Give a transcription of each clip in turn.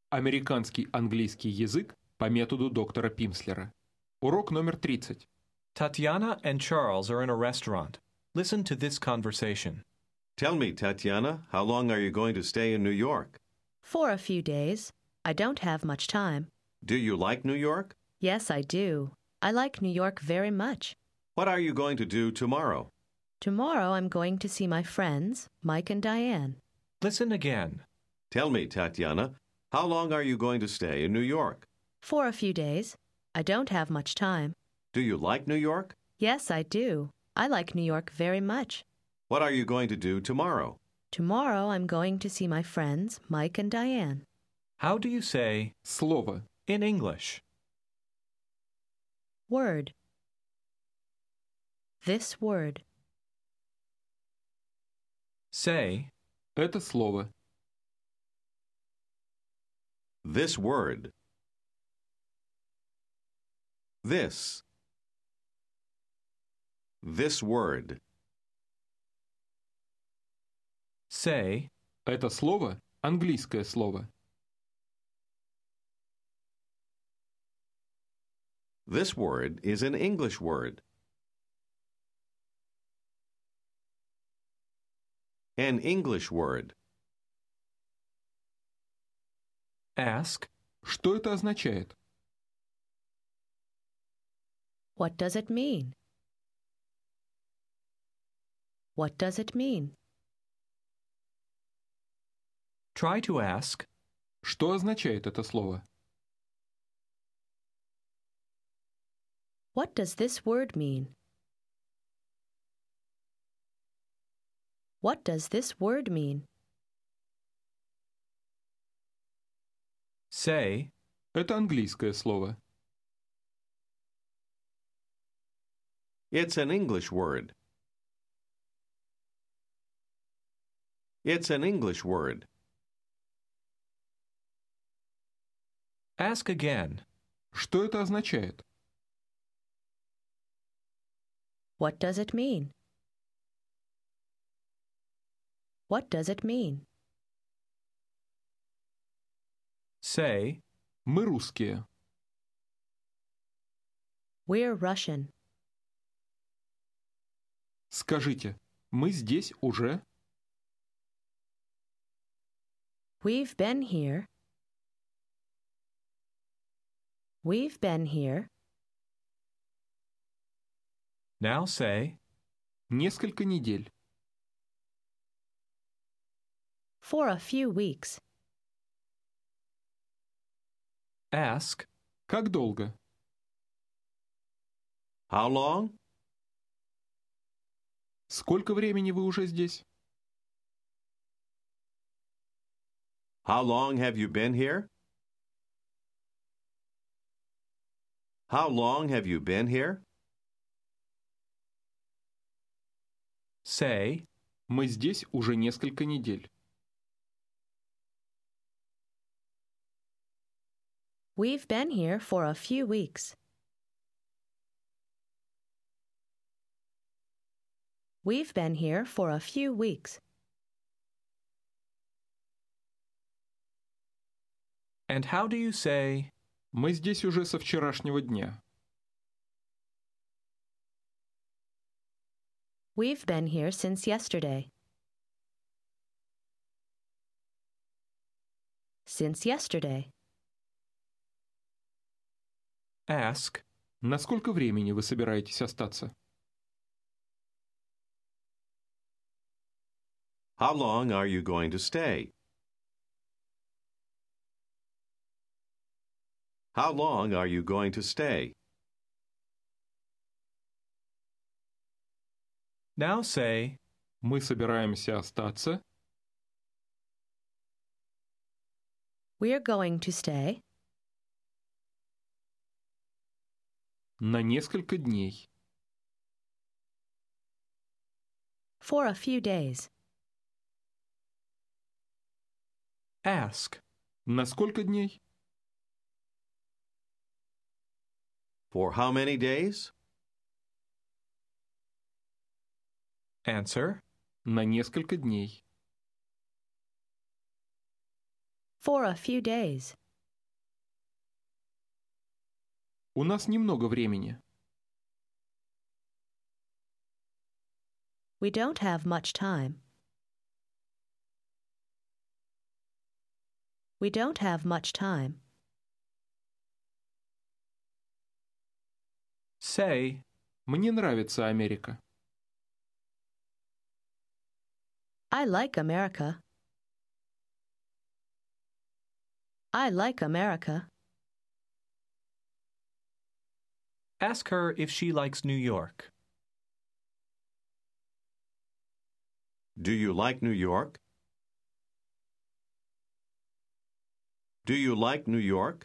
Американский английский язык по методу доктора Пимслера. Урок номер 30. Tatiana and Charles are in a restaurant. Listen to this conversation. Tell me, Tatiana, how long are you going to stay in New York? For a few days. I don't have much time. Do you like New York? Yes, I do. I like New York very much. What are you going to do tomorrow? Tomorrow I'm going to see my friends, Mike and Diane. Listen again. Tell me, Tatiana, how long are you going to stay in New York? For a few days. I don't have much time. Do you like New York? Yes, I do. I like New York very much. What are you going to do tomorrow? Tomorrow I'm going to see my friends, Mike and Diane. How do you say Слово. in English? Word. This word. Say, Это слово. This word. This. This word. say, Это слово – английское слово. This word is an English word. An English word. ask, Что это означает? What does it mean? What does it mean? try to ask, Что означает это слово? What does this word mean? What does this word mean? say, Это английское слово. It's an English word. It's an English word. ask again, Что это означает? What does it mean? What does it mean? say, Мы русские. We're Russian. Скажите, мы здесь уже? We've been here. We've been here. now say, Несколько недель. For a few weeks. ask, Как долго? How long? Сколько времени вы уже здесь? How long have you been here? How long have you been here? say, Мы здесь уже несколько недель. We've been here for a few weeks. We've been here for a few weeks. and how do you say, Мы здесь уже со вчерашнего дня. We've been here since yesterday. Since yesterday. ask, На сколько времени вы собираетесь остаться? How long are you going to stay? How long are you going to stay? now say, Мы собираемся остаться We're going to stay на несколько дней. for a few days. ask, На сколько дней? For how many days? answer, На несколько дней. For a few days. У нас немного времени. We don't have much time. We don't have much time. Say, Мне нравится Америка. I like America. I like America. ask her if she likes New York. Do you like New York? Do you like New York?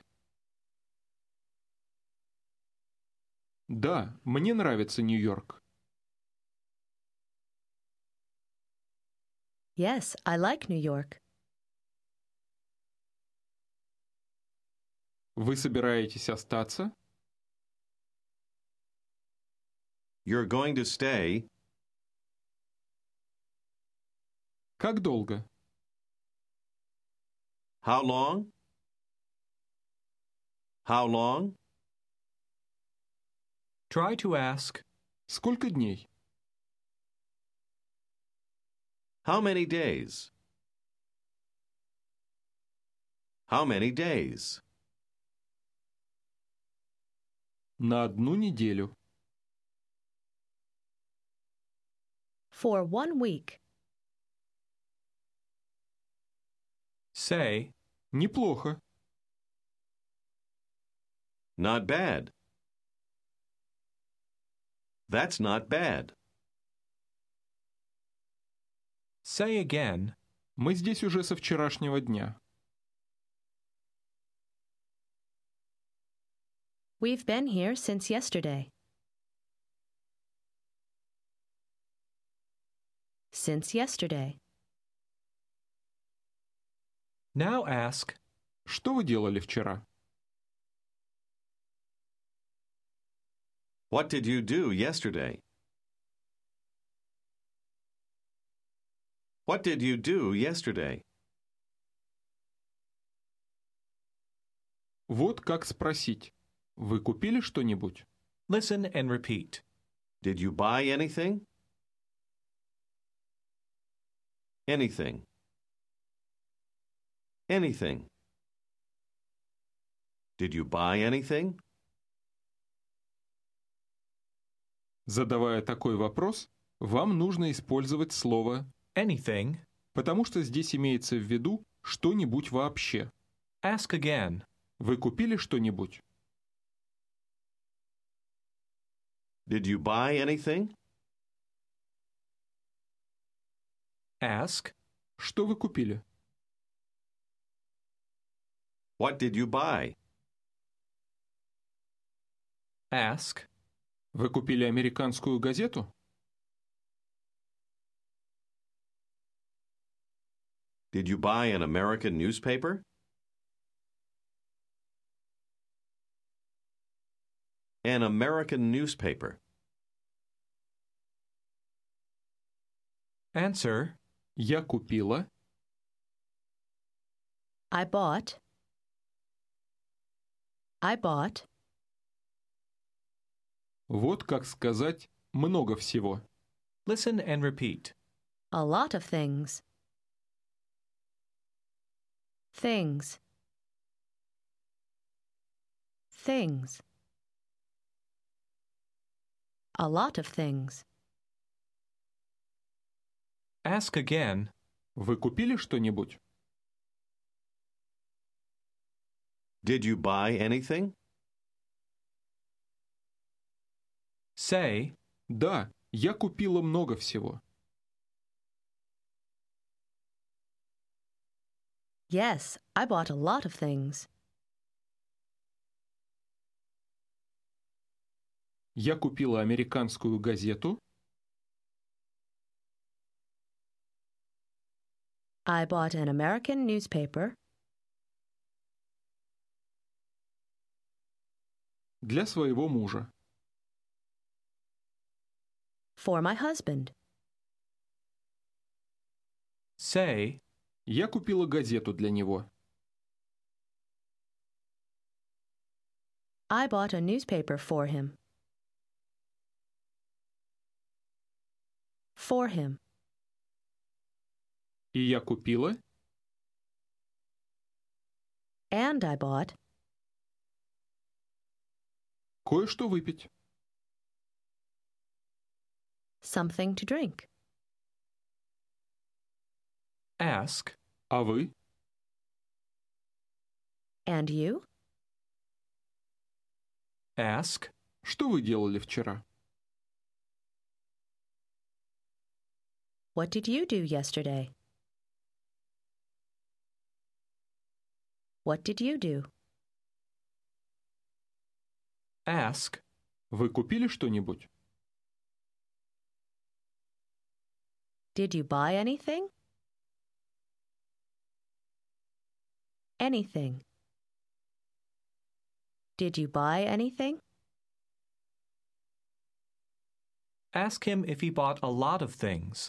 Да, мне нравится Нью-Йорк. Yes, I like New York. Вы собираетесь остаться? You're going to stay. Как долго? How long? How long? Try to ask, Сколько дней? How many days? How many days? На одну неделю. For 1 week. say, Неплохо. Not bad. That's not bad. say again, Мы здесь уже со вчерашнего дня. We've been here since yesterday. Since yesterday. now ask, Что вы делали вчера? What did you do yesterday? What did you do yesterday? Вот как спросить. Вы купили что-нибудь? listen and repeat. Did you buy anything? Anything. Anything. Did you buy anything? Задавая такой вопрос, вам нужно использовать слово Anything, потому что здесь имеется в виду что-нибудь вообще. ask again, Вы купили что-нибудь? Did you buy anything? ask, Что вы купили? What did you buy? ask, Вы купили американскую газету? Did you buy an American newspaper? An American newspaper. answer, Я купила. I bought. I bought. Вот как сказать много всего. listen and repeat. A lot of things. Things. Things. A lot of things. Ask again, Вы купили что-нибудь? Did you buy anything? say, Да, я купила много всего. Yes, I bought a lot of things. Я купила американскую газету. I bought an American newspaper. Для своего мужа. For my husband. say, Я купила газету для него. I bought a newspaper for him. For him. И я купила. And I bought. Кое-что выпить. Something to drink. Ask. А вы? And you? Ask. Что вы делали вчера? What did you do yesterday? What did you do? Ask. Вы купили что-нибудь? Did you buy anything? Anything. Did you buy anything? Ask him if he bought a lot of things.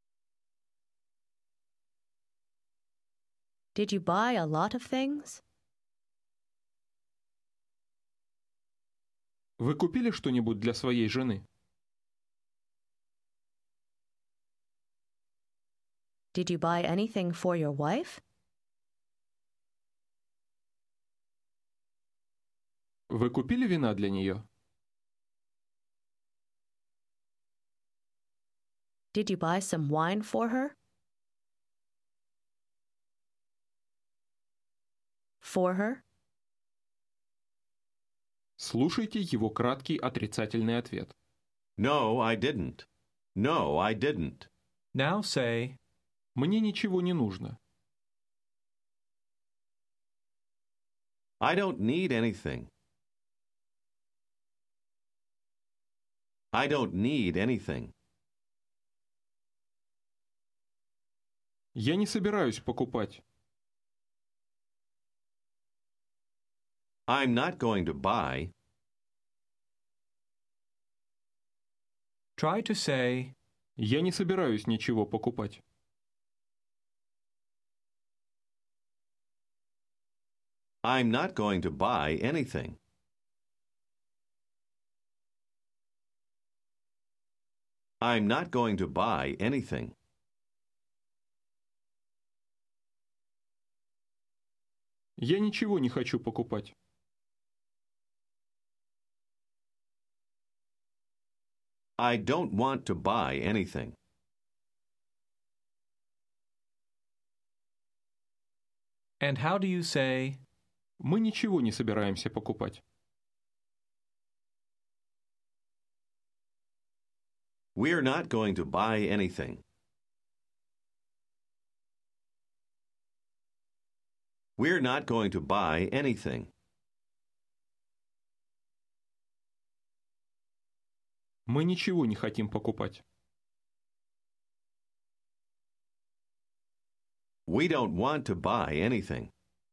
Did you buy a lot of things? Вы купили что-нибудь для своей жены? Did you buy anything for your wife? Вы купили вина для нее? Did you buy some wine for her? For her? Слушайте его краткий отрицательный ответ. No, I didn't. No, I didn't. Now say, Мне ничего не нужно. I don't need anything. I don't need anything. Я не собираюсь покупать. I'm not going to buy. try to say, Я не собираюсь ничего покупать. I'm not going to buy anything. I'm not going to buy anything. Я ничего не хочу покупать. I don't want to buy anything. and how do you say, Мы ничего не собираемся покупать. We're not going to buy anything. We're not going to buy anything. Мы ничего не хотим покупать. We don't want to buy anything.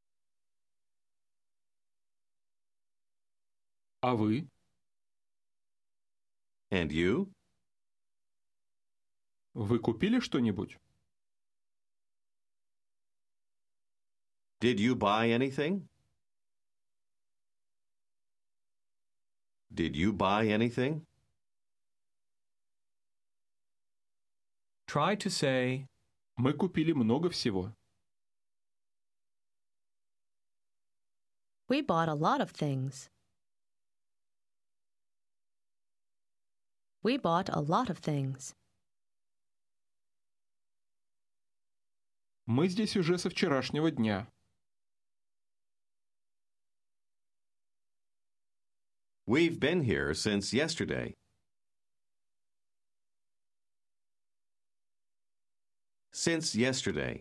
А вы? And you? Вы купили что-нибудь? Did you buy anything? Did you buy anything? try to say, Мы купили много всего. We bought a lot of things. We bought a lot of things. Мы здесь уже со вчерашнего дня. We've been here since yesterday. Since yesterday.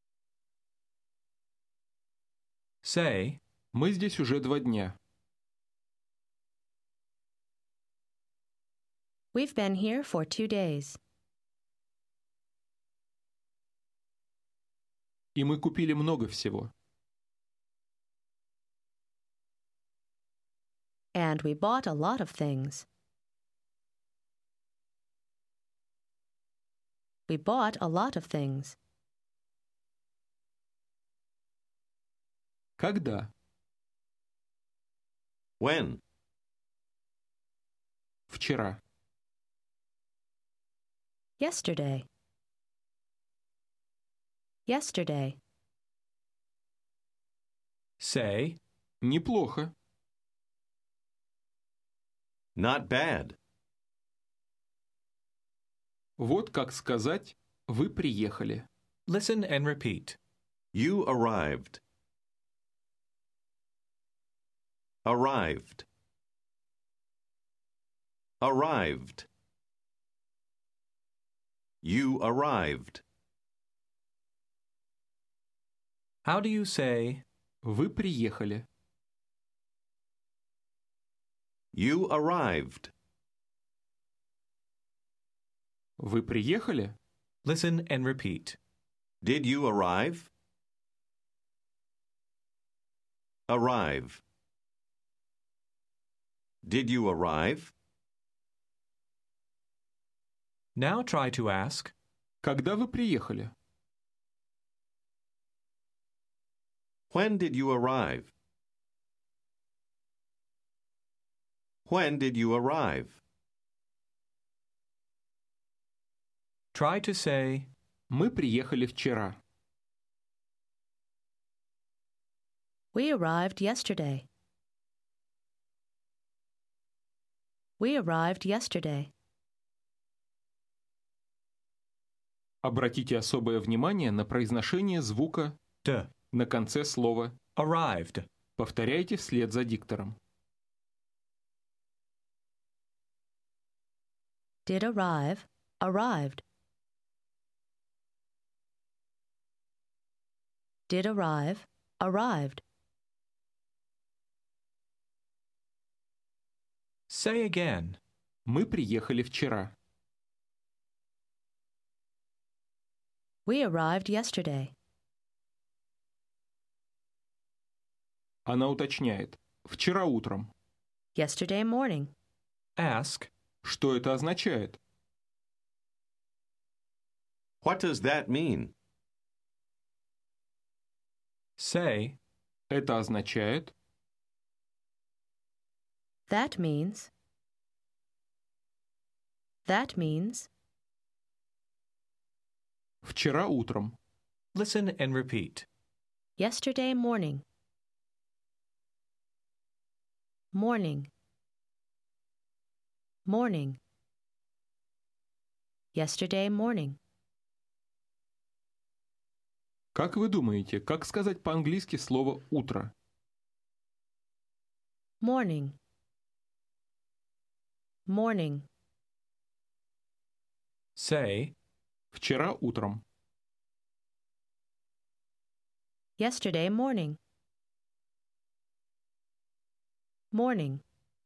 say, Мы здесь уже 2 дня. We've been here for 2 days. И мы купили много всего. And we bought a lot of things. We bought a lot of things. Когда? When? Вчера. Yesterday. Yesterday. Say, Неплохо. Not bad. Вот как сказать «вы приехали». listen and repeat. You arrived. Arrived. Arrived. You arrived. How do you say, Вы приехали. You arrived. Вы приехали? listen and repeat. Did you arrive? Arrive. Did you arrive? Now try to ask, Когда вы приехали? When did you arrive? When did you arrive? try to say, Мы приехали вчера. We arrived yesterday. We arrived yesterday. Обратите особое внимание на произношение звука d, на конце слова. arrived. Повторяйте вслед за диктором. Did arrive, arrived. Did arrive, arrived. Say again, Мы приехали вчера. We arrived yesterday. Она уточняет. Вчера утром. Yesterday morning. ask, Что это означает? What does that mean? say, Это означает. That means. That means. Вчера утром. listen and repeat. Yesterday morning. Morning. Morning. Yesterday morning. Как вы думаете, как сказать по-английски слово «утро»? Morning. Morning. Say, Вчера утром. Yesterday morning. Morning.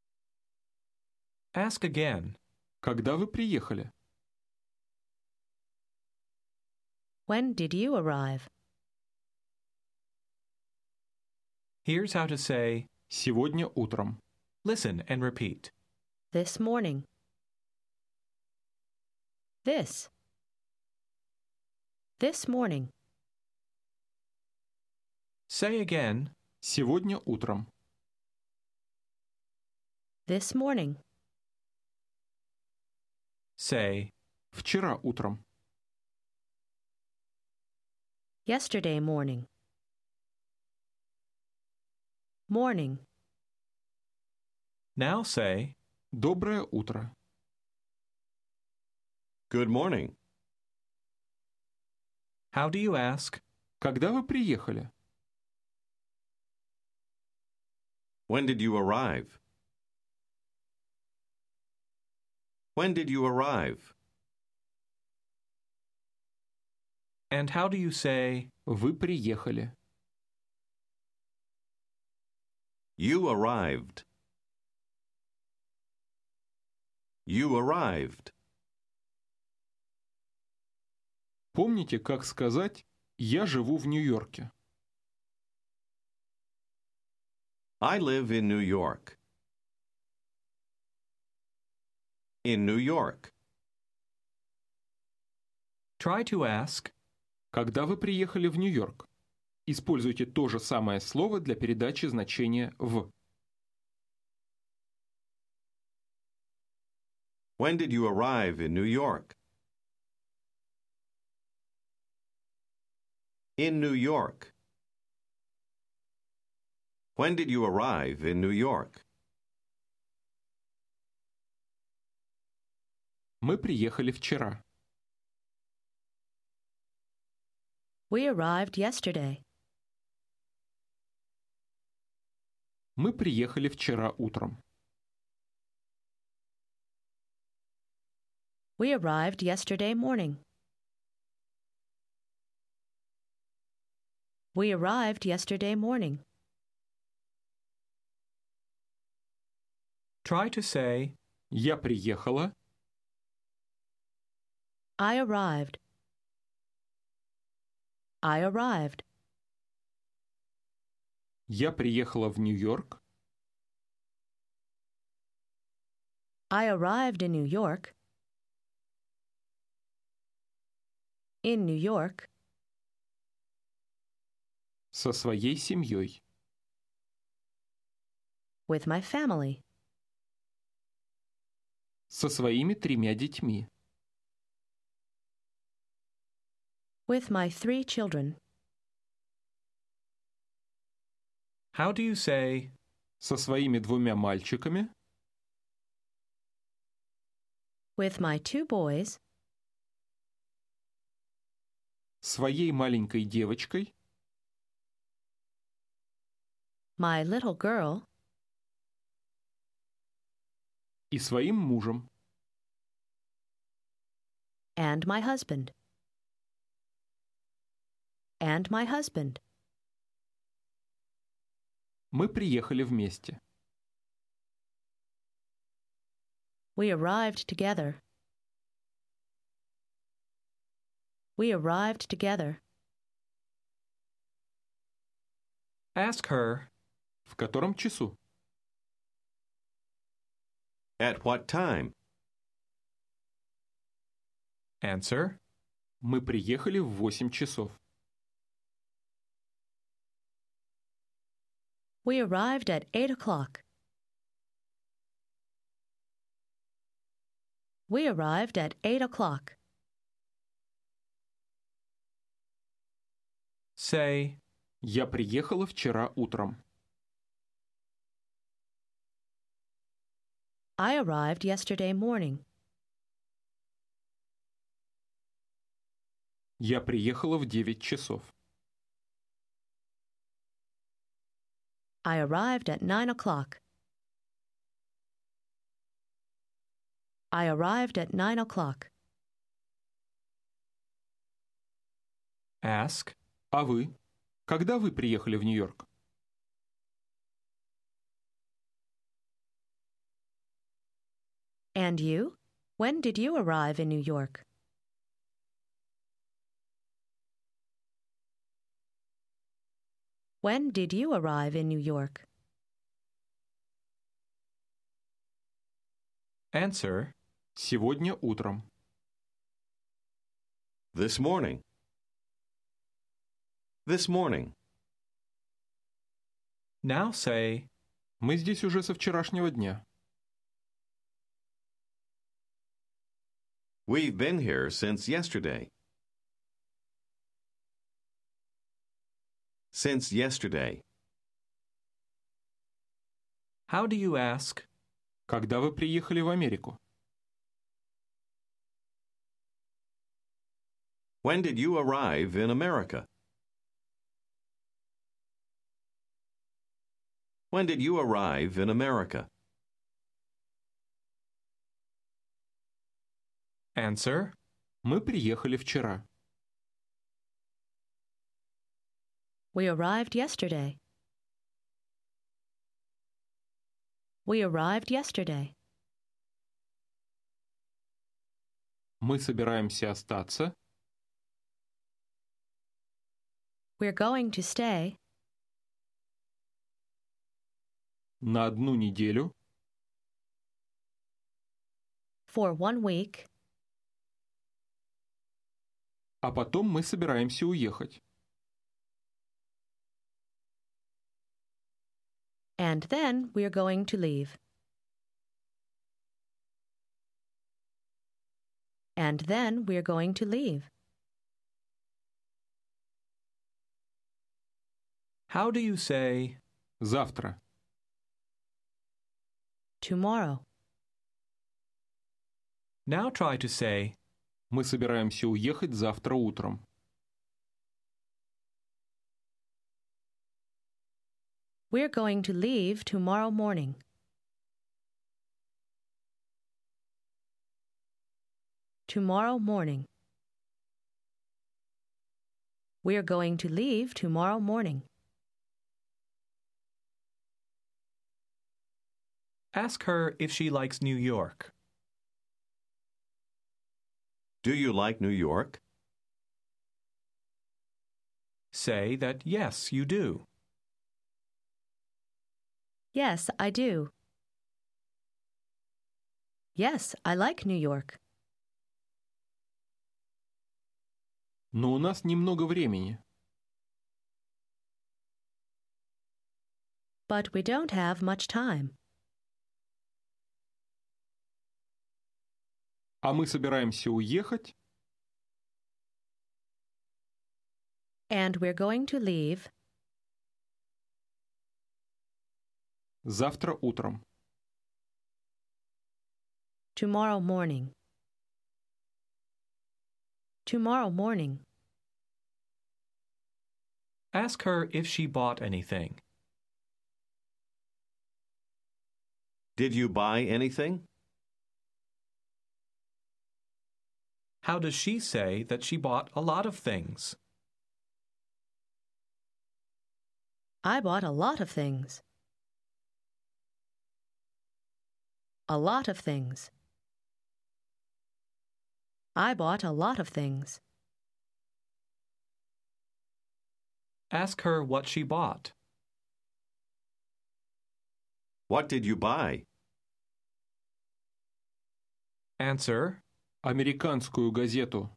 ask again. Когда вы приехали? When did you arrive? Here's how to say, Сегодня утром. listen and repeat. This morning. This. This morning. Say again, Сегодня утром. This morning. say, Вчера утром. Yesterday morning. Morning. now say, Доброе утро. Good morning. how do you ask, Когда вы приехали? When did you arrive? When did you arrive? and how do you say, Вы приехали. You arrived. You arrived. Помните, как сказать «Я живу в Нью-Йорке»? I live in New York. In New York. try to ask, Когда вы приехали в Нью-Йорк? Используйте то же самое слово для передачи значения «в». When did you arrive in New York? In New York. When did you arrive in New York? Мы приехали вчера. We arrived yesterday. Мы приехали вчера утром. We arrived yesterday morning. We arrived yesterday morning. Try to say, Я приехала. I arrived. I arrived. Я приехала в Нью-Йорк. I arrived in New York. In New York. Со своей семьей. With my family. Со своими 3 детьми. With my 3 children. how do you say, Со своими 2 мальчиками. With my 2 boys. Своей маленькой девочкой. My little girl. И своим мужем. And my husband. And my husband. Мы приехали вместе. We arrived together. We arrived together. ask her, В котором часу? At what time? answer, Мы приехали в 8 часов. We arrived at 8 o'clock. We arrived at 8 o'clock. say, Я приехала вчера утром. I arrived yesterday morning. Я приехала в 9 часов. I arrived at 9 o'clock. I arrived at 9 o'clock. ask, А вы? Когда вы приехали в Нью-Йорк? And you? When did you arrive in New York? When did you arrive in New York? answer, Сегодня утром. This morning. This morning. now say, Мы здесь уже со вчерашнего дня. We've been here since yesterday. Since yesterday. how do you ask, Когда вы приехали в Америку? When did you arrive in America? When did you arrive in America? answer, Мы приехали вчера. We arrived yesterday. We arrived yesterday. Мы собираемся остаться. We're going to stay На 1 неделю. for 1 week, А потом мы собираемся уехать. and then we're going to leave. And then we're going to leave. How do you say Завтра. Tomorrow. Now try to say Мы собираемся уехать завтра утром. We're going to leave tomorrow morning. Tomorrow morning. We're going to leave tomorrow morning. Ask her if she likes New York. Do you like New York? Say that yes, you do. Yes, I do. Yes, I like New York. Но у нас немного времени. But we don't have much time. А мы собираемся уехать And we're going to leave завтра утром. tomorrow morning. Tomorrow morning. Ask her if she bought anything. Did you buy anything? How does she say that she bought a lot of things? I bought a lot of things. A lot of things. I bought a lot of things. Ask her what she bought. What did you buy? Answer, Американскую газету.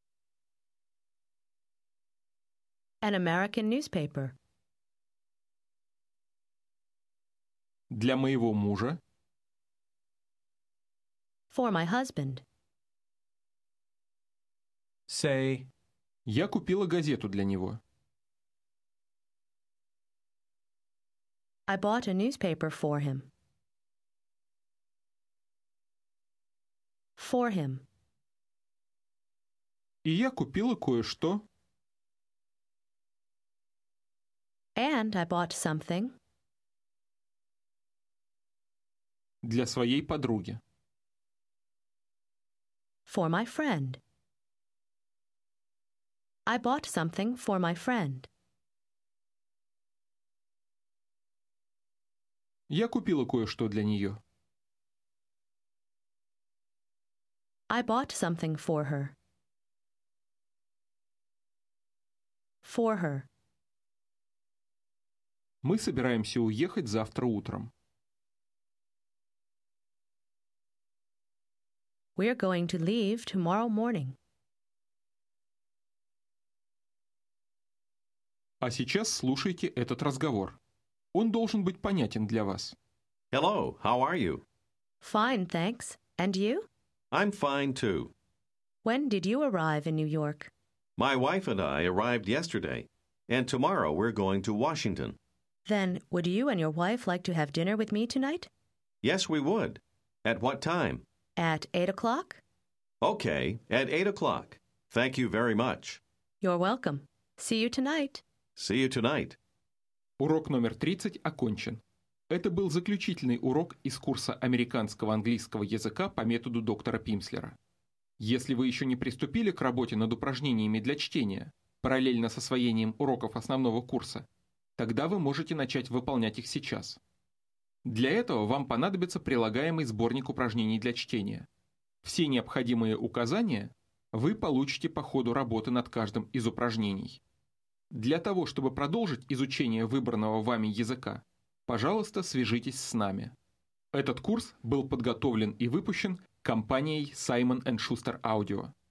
An American newspaper. Для моего мужа. For my husband. say, Я купила газету для него. I bought a newspaper for him. For him. И я купила кое-что. And I bought something Для своей подруги. for my friend. I bought something for my friend. Я купила кое-что для нее. I bought something for her. For her. Мы собираемся уехать завтра утром. We're going to leave tomorrow morning. А сейчас слушайте этот разговор. Он должен быть понятен для вас. Hello, how are you? Fine, thanks. And you? I'm fine too. When did you arrive in New York? My wife and I arrived yesterday, and tomorrow we're going to Washington. Then, would you and your wife like to have dinner with me tonight? Yes, we would. At what time? At 8 o'clock? Okay, at 8 o'clock. Thank you very much. You're welcome. See you tonight. See you tonight. Урок номер 30 окончен. Это был заключительный урок из курса американского английского языка по методу доктора Пимслера. Если вы еще не приступили к работе над упражнениями для чтения, параллельно с освоением уроков основного курса, тогда вы можете начать выполнять их сейчас. Для этого вам понадобится прилагаемый сборник упражнений для чтения. Все необходимые указания вы получите по ходу работы над каждым из упражнений. Для того, чтобы продолжить изучение выбранного вами языка, пожалуйста, свяжитесь с нами. Этот курс был подготовлен и выпущен компанией Simon & Schuster Audio.